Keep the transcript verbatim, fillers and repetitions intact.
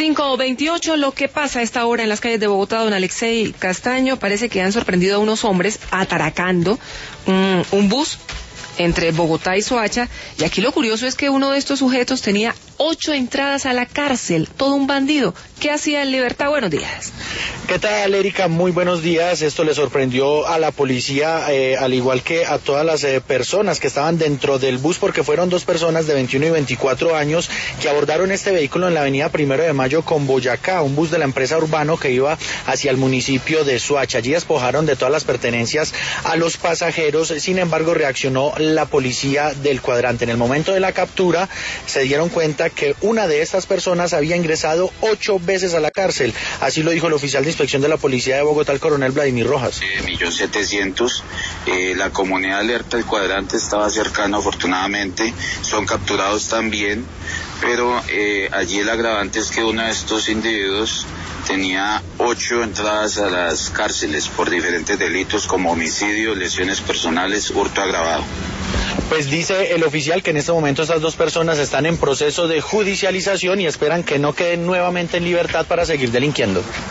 cinco veintiocho, lo que pasa a esta hora en las calles de Bogotá, don Alexei Castaño, parece que han sorprendido a unos hombres atracando un, un bus entre Bogotá y Soacha, y aquí lo curioso es que uno de estos sujetos tenía ocho entradas a la cárcel, todo un bandido. ¿Qué hacía en libertad? Buenos días. ¿Qué tal, Erika? Muy buenos días. Esto le sorprendió a la policía, eh, al igual que a todas las eh, personas que estaban dentro del bus, porque fueron dos personas de veintiuno y veinticuatro años que abordaron este vehículo en la avenida Primero de Mayo con Boyacá, un bus de la empresa Urbano que iba hacia el municipio de Soacha. Allí despojaron de todas las pertenencias a los pasajeros, sin embargo reaccionó la policía del cuadrante. En el momento de la captura se dieron cuenta que una de estas personas había ingresado ocho veces a la cárcel. Así lo dijo el oficial de inspección de la policía de Bogotá, el coronel Vladimir Rojas. Eh, millón setecientos, eh, la comunidad alerta, el cuadrante estaba cercano afortunadamente, son capturados también, pero eh, allí el agravante es que uno de estos individuos tenía ocho entradas a las cárceles por diferentes delitos como homicidio, lesiones personales, hurto agravado. Pues dice el oficial que en este momento estas dos personas están en proceso de judicialización y esperan que no queden nuevamente en libertad para seguir delinquiendo.